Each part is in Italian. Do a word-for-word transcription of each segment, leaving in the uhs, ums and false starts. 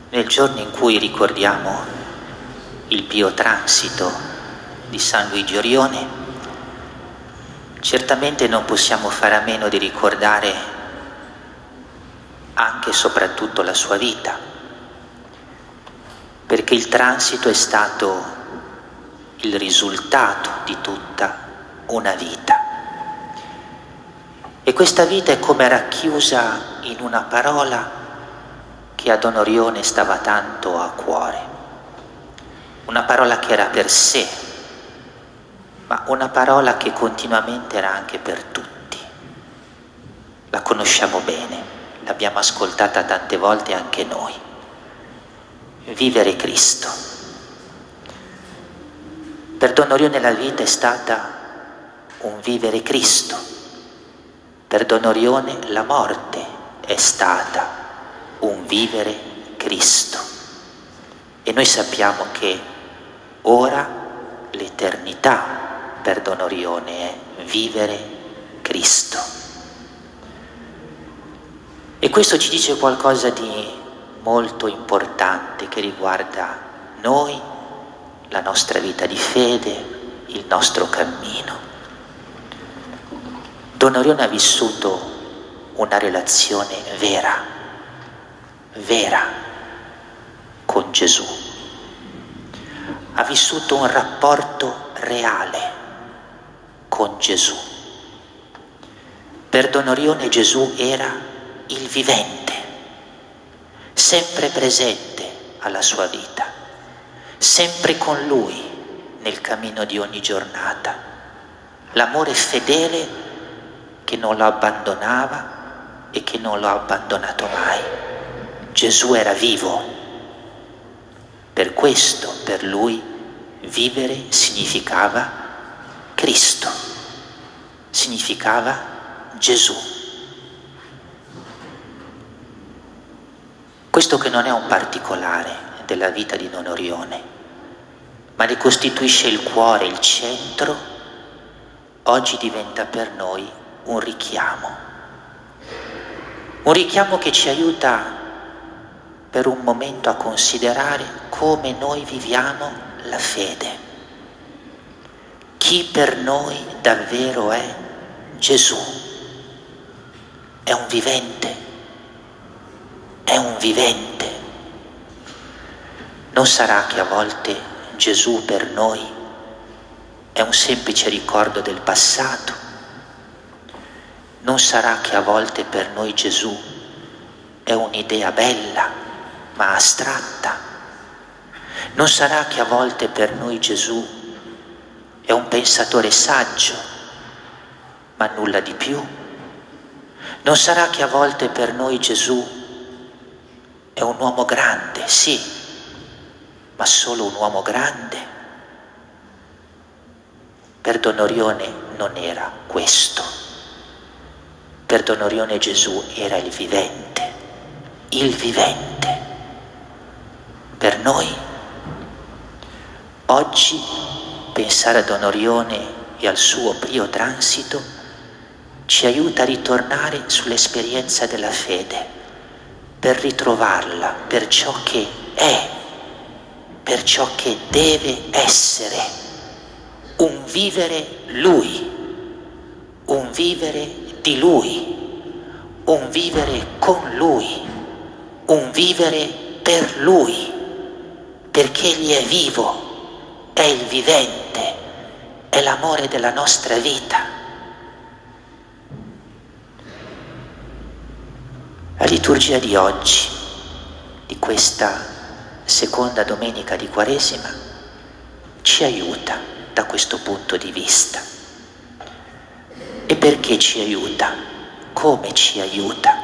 Nel giorno in cui ricordiamo il pio transito di San Luigi Orione, certamente non possiamo fare a meno di ricordare anche e soprattutto la sua vita, perché il transito è stato il risultato di tutta una vita. E questa vita è come racchiusa in una parola che a Don Orione stava tanto a cuore, una parola che era per sé, ma una parola che continuamente era anche per tutti. La conosciamo bene, l'abbiamo ascoltata tante volte anche noi. Vivere Cristo. Per Don Orione la vita è stata un vivere Cristo. Per Don Orione la morte è stata un vivere Cristo. E noi sappiamo che ora l'eternità per Don Orione è vivere Cristo. E questo ci dice qualcosa di molto importante che riguarda noi, la nostra vita di fede, il nostro cammino. Don Orione ha vissuto una relazione vera, vera con Gesù. Ha vissuto un rapporto reale con Gesù. Per Don Orione Gesù era il vivente, sempre presente alla sua vita, sempre con lui nel cammino di ogni giornata. L'amore fedele che non lo abbandonava e che non lo ha abbandonato mai. Gesù era vivo. Per questo, per lui, vivere significava Cristo, significava Gesù. Questo che non è un particolare della vita di Don Orione, ma ne costituisce il cuore, il centro, oggi diventa per noi un richiamo. Un richiamo che ci aiuta per un momento a considerare come noi viviamo la fede. Chi per noi davvero è Gesù? È un vivente, è un vivente. Non sarà che a volte Gesù per noi è un semplice ricordo del passato? Non sarà che a volte per noi Gesù è un'idea bella ma astratta? Non sarà che a volte per noi Gesù è un pensatore saggio ma nulla di più? Non sarà che a volte per noi Gesù è un uomo grande, sì, ma solo un uomo grande? Per Don Orione non era questo. Per Don Orione Gesù era il vivente, il vivente. Per noi, oggi, pensare a Don Orione e al suo pio transito ci aiuta a ritornare sull'esperienza della fede, per ritrovarla per ciò che è, per ciò che deve essere, un vivere Lui, un vivere di Lui, un vivere con Lui, un vivere per Lui, perché Egli è vivo, è il vivente, è l'amore della nostra vita. La liturgia di oggi, di questa seconda domenica di Quaresima, ci aiuta da questo punto di vista. E perché ci aiuta? Come ci aiuta?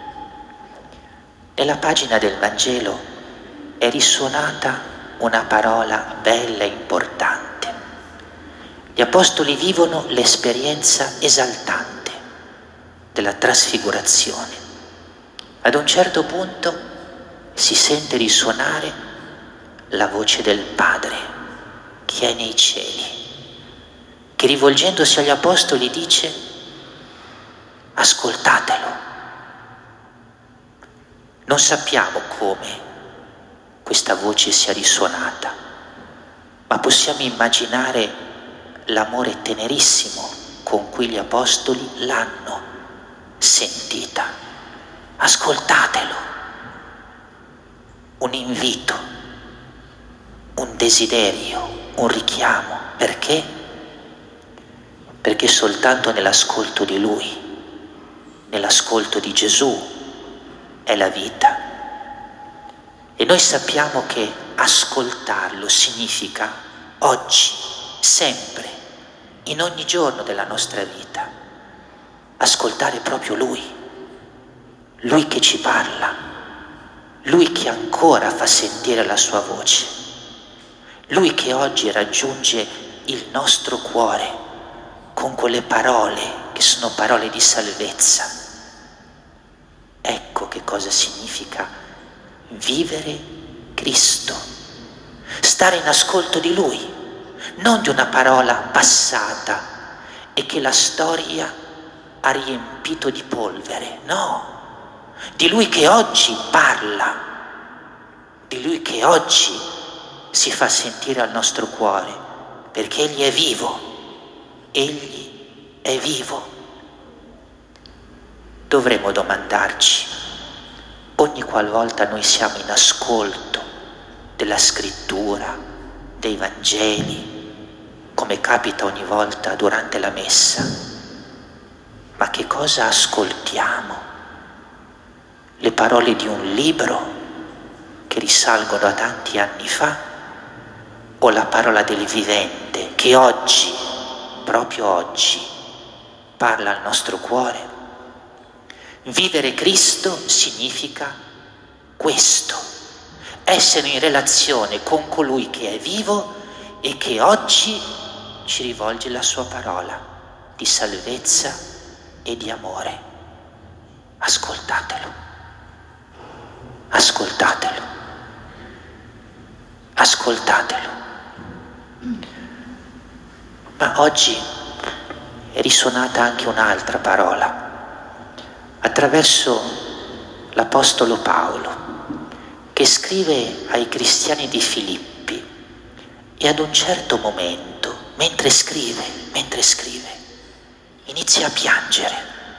Nella pagina del Vangelo è risuonata una parola bella e importante. Gli apostoli vivono l'esperienza esaltante della trasfigurazione. Ad un certo punto si sente risuonare la voce del Padre che è nei cieli, che rivolgendosi agli apostoli dice: ascoltatelo. Non sappiamo come questa voce sia risuonata, ma possiamo immaginare l'amore tenerissimo con cui gli apostoli l'hanno sentita. Ascoltatelo, un invito, un desiderio, un richiamo. Perché? Perché soltanto nell'ascolto di Lui, nell'ascolto di Gesù, è la vita. E noi sappiamo che ascoltarlo significa oggi, sempre, in ogni giorno della nostra vita, ascoltare proprio Lui, Lui che ci parla, Lui che ancora fa sentire la sua voce, Lui che oggi raggiunge il nostro cuore con quelle parole che sono parole di salvezza. Ecco che cosa significa vivere Cristo, stare in ascolto di Lui, non di una parola passata e che la storia ha riempito di polvere, no, di Lui che oggi parla, di Lui che oggi si fa sentire al nostro cuore, perché Egli è vivo, Egli è vivo. Dovremmo domandarci, ogni qualvolta noi siamo in ascolto della scrittura, dei Vangeli, come capita ogni volta durante la messa, ma che cosa ascoltiamo? Le parole di un libro che risalgono a tanti anni fa, o la parola del vivente che oggi, proprio oggi, parla al nostro cuore? Vivere Cristo significa questo, essere in relazione con colui che è vivo e che oggi ci rivolge la sua parola di salvezza e di amore. Ascoltatelo, ascoltatelo, ascoltatelo. Ma oggi è risuonata anche un'altra parola attraverso l'Apostolo Paolo, che scrive ai cristiani di Filippi e ad un certo momento, mentre scrive, mentre scrive, inizia a piangere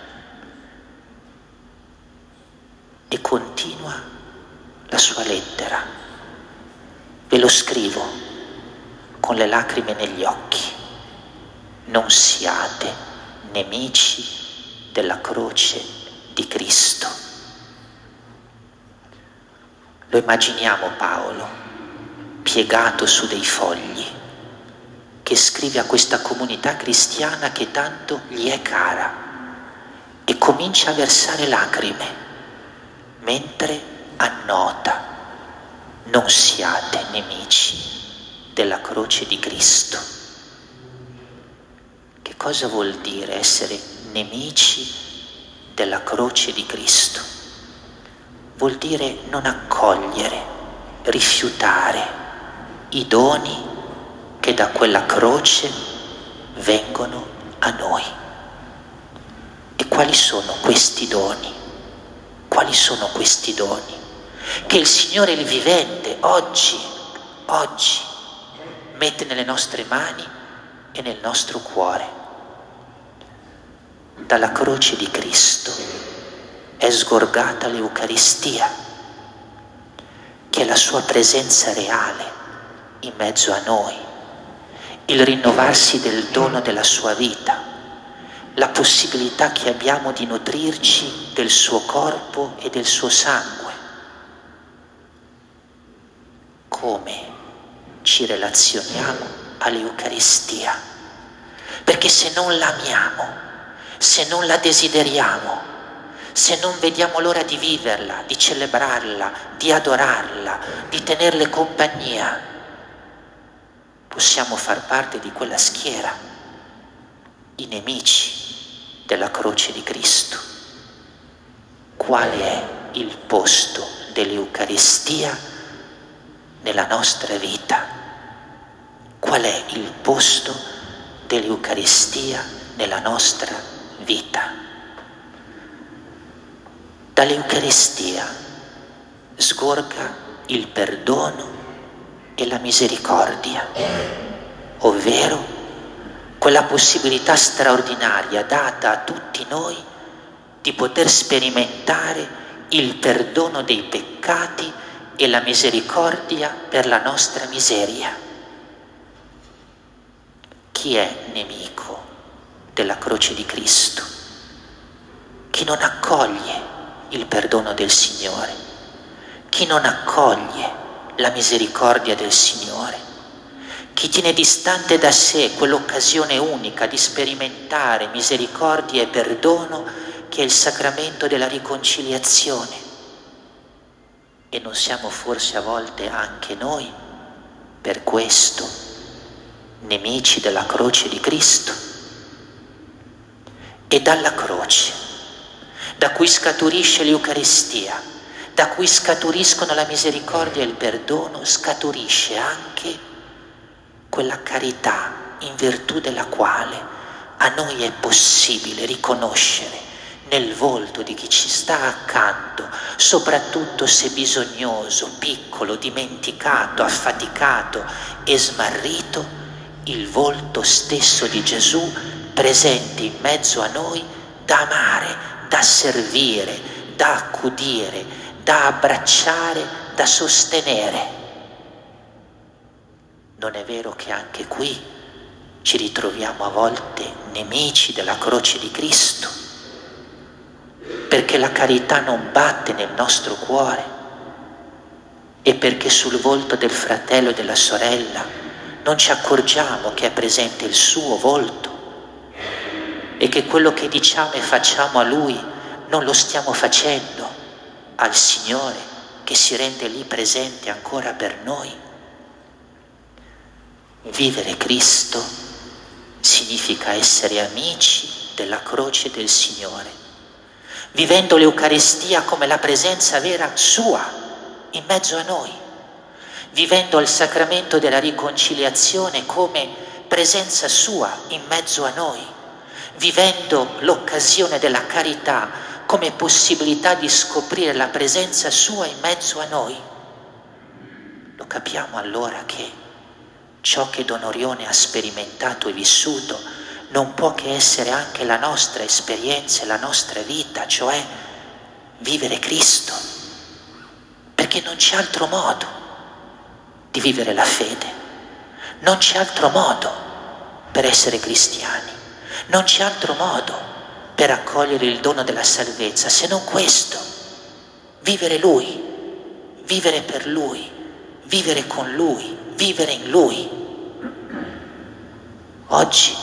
e continua la sua lettera. Ve lo scrivo con le lacrime negli occhi: non siate nemici della croce di Cristo. Lo immaginiamo Paolo piegato su dei fogli, che scrive a questa comunità cristiana che tanto gli è cara, e comincia a versare lacrime mentre annota: non siate nemici della croce di Cristo. Che cosa vuol dire essere nemici della croce di Cristo? Vuol dire non accogliere, rifiutare i doni che da quella croce vengono a noi. E quali sono questi doni? Quali sono questi doni? Che il Signore il vivente oggi, oggi mette nelle nostre mani e nel nostro cuore. Dalla croce di Cristo è sgorgata l'Eucaristia, che è la sua presenza reale in mezzo a noi, il rinnovarsi del dono della sua vita, la possibilità che abbiamo di nutrirci del suo corpo e del suo sangue. Come ci relazioniamo all'Eucaristia? Perché se non la amiamo, se non la desideriamo, se non vediamo l'ora di viverla, di celebrarla, di adorarla, di tenerle compagnia, possiamo far parte di quella schiera, i nemici della croce di Cristo. Qual è il posto dell'Eucaristia nella nostra vita? Qual è il posto dell'Eucaristia nella nostra vita? Dall'Eucaristia sgorga il perdono e la misericordia, ovvero quella possibilità straordinaria data a tutti noi di poter sperimentare il perdono dei peccati e la misericordia per la nostra miseria. Chi è nemico della croce di Cristo? Chi non accoglie il perdono del Signore, chi non accoglie la misericordia del Signore, chi tiene distante da sé quell'occasione unica di sperimentare misericordia e perdono che è il sacramento della riconciliazione. E non siamo forse a volte anche noi, per questo, nemici della croce di Cristo? E dalla croce, da cui scaturisce l'Eucaristia, da cui scaturiscono la misericordia e il perdono, scaturisce anche quella carità in virtù della quale a noi è possibile riconoscere nel volto di chi ci sta accanto, soprattutto se bisognoso, piccolo, dimenticato, affaticato e smarrito, il volto stesso di Gesù presente in mezzo a noi da amare, da servire, da accudire, da abbracciare, da sostenere. Non è vero che anche qui ci ritroviamo a volte nemici della croce di Cristo, perché la carità non batte nel nostro cuore e perché sul volto del fratello e della sorella non ci accorgiamo che è presente il suo volto e che quello che diciamo e facciamo a Lui non lo stiamo facendo al Signore che si rende lì presente ancora per noi. Vivere Cristo significa essere amici della croce del Signore, vivendo l'Eucaristia come la presenza vera sua in mezzo a noi, vivendo il sacramento della riconciliazione come presenza sua in mezzo a noi, vivendo l'occasione della carità come possibilità di scoprire la presenza sua in mezzo a noi. Lo capiamo allora che ciò che Don Orione ha sperimentato e vissuto non può che essere anche la nostra esperienza e la nostra vita, cioè vivere Cristo, perché non c'è altro modo di vivere la fede, non c'è altro modo per essere cristiani, non c'è altro modo per accogliere il dono della salvezza se non questo, vivere Lui, vivere per Lui, vivere con Lui, vivere in Lui. Oggi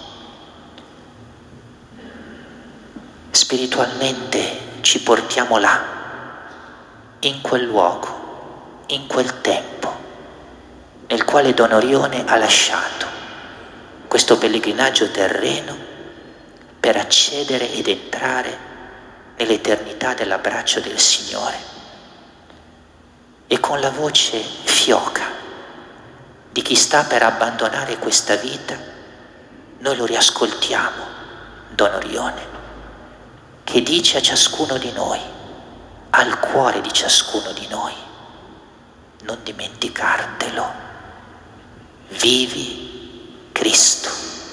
spiritualmente ci portiamo là, in quel luogo, in quel tempo nel quale Don Orione ha lasciato questo pellegrinaggio terreno per accedere ed entrare nell'eternità dell'abbraccio del Signore. E con la voce fioca di chi sta per abbandonare questa vita, noi lo riascoltiamo, Don Orione, che dice a ciascuno di noi, al cuore di ciascuno di noi, non dimenticartelo, vivi Cristo,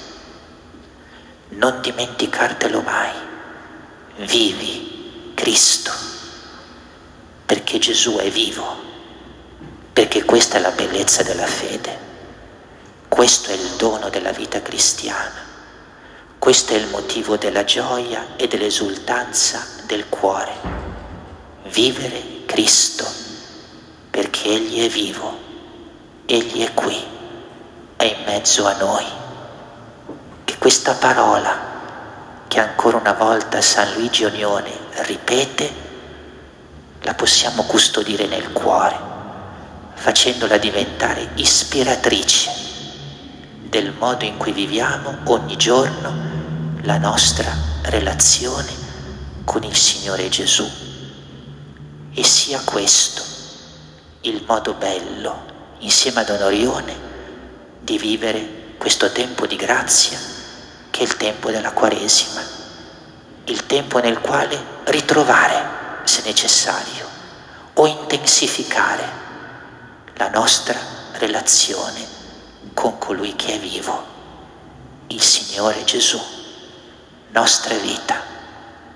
non dimenticartelo mai, vivi Cristo, perché Gesù è vivo, perché questa è la bellezza della fede, questo è il dono della vita cristiana, questo è il motivo della gioia e dell'esultanza del cuore, vivere Cristo, perché Egli è vivo, Egli è qui, è in mezzo a noi. Che questa parola che ancora una volta San Luigi Onione ripete, la possiamo custodire nel cuore, facendola diventare ispiratrice del modo in cui viviamo ogni giorno la nostra relazione con il Signore Gesù. E sia questo il modo bello, insieme ad Don Orione, di vivere questo tempo di grazia che è il tempo della Quaresima, il tempo nel quale ritrovare, se necessario, o intensificare la nostra relazione con colui che è vivo, il Signore Gesù, nostra vita.